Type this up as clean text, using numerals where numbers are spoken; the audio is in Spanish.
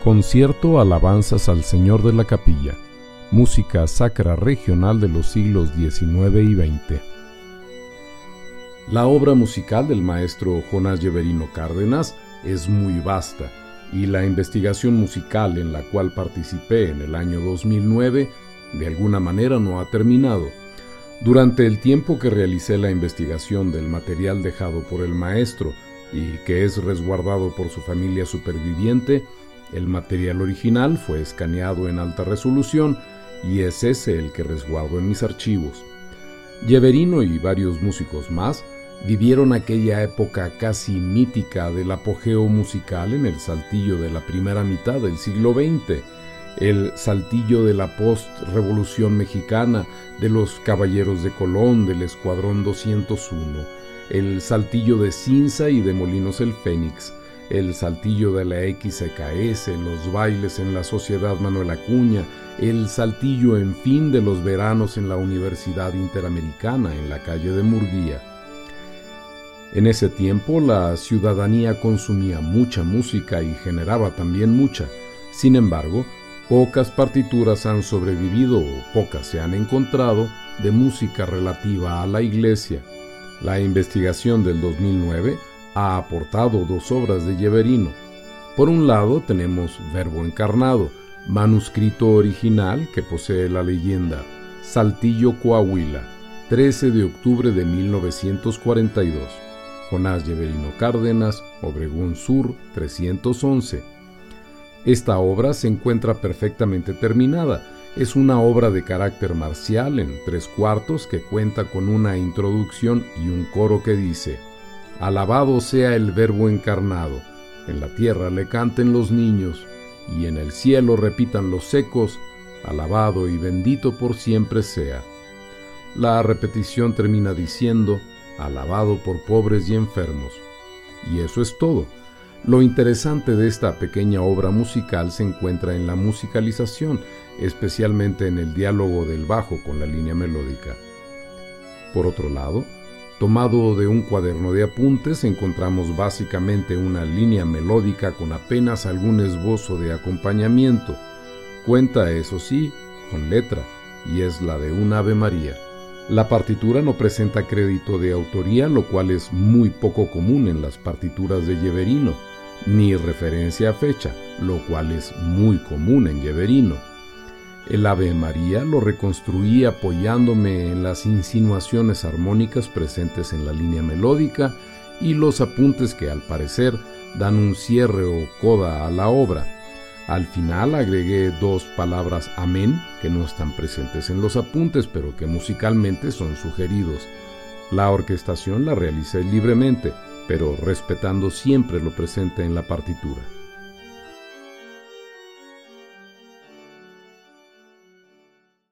Concierto Alabanzas al Señor de la Capilla, música sacra regional de los siglos XIX y XX. La obra musical del maestro Jonás Yeverino Cárdenas es muy vasta y la investigación musical en la cual participé en el año 2009 de alguna manera no ha terminado. Durante el tiempo que realicé la investigación del material dejado por el maestro y que es resguardado por su familia superviviente, el material original fue escaneado en alta resolución y es ese el que resguardo en mis archivos. Yeverino y varios músicos más vivieron aquella época casi mítica del apogeo musical en el Saltillo de la primera mitad del siglo XX, el Saltillo de la post-revolución mexicana, de los Caballeros de Colón, del Escuadrón 201, el Saltillo de Cinza y de Molinos el Fénix, el Saltillo de la XKS, los bailes en la Sociedad Manuel Acuña, el Saltillo, en fin, de los veranos en la Universidad Interamericana, en la calle de Murguía. En ese tiempo la ciudadanía consumía mucha música y generaba también mucha. Sin embargo, pocas partituras han sobrevivido o pocas se han encontrado de música relativa a la Iglesia. La investigación del 2009 ha aportado dos obras de Yeverino. Por un lado tenemos Verbo Encarnado, manuscrito original que posee la leyenda Saltillo, Coahuila, 13 de octubre de 1942. Jonás Yeverino Cárdenas, Obregón Sur, 311. Esta obra se encuentra perfectamente terminada. Es una obra de carácter marcial en 3/4 que cuenta con una introducción y un coro que dice: Alabado sea el Verbo encarnado, en la tierra le canten los niños, y en el cielo repitan los ecos, alabado y bendito por siempre sea. La repetición termina diciendo: alabado por pobres y enfermos. Y eso es todo. Lo interesante de esta pequeña obra musical se encuentra en la musicalización, especialmente en el diálogo del bajo con la línea melódica. Por otro lado, tomado de un cuaderno de apuntes, encontramos básicamente una línea melódica con apenas algún esbozo de acompañamiento. Cuenta, eso sí, con letra, y es la de un Ave María. La partitura no presenta crédito de autoría, lo cual es muy poco común en las partituras de Yeverino, ni referencia a fecha, lo cual es muy común en Yeverino. El Ave María lo reconstruí apoyándome en las insinuaciones armónicas presentes en la línea melódica y los apuntes que al parecer dan un cierre o coda a la obra. Al final agregué dos palabras amén, que no están presentes en los apuntes, pero que musicalmente son sugeridos. La orquestación la realicé libremente, pero respetando siempre lo presente en la partitura.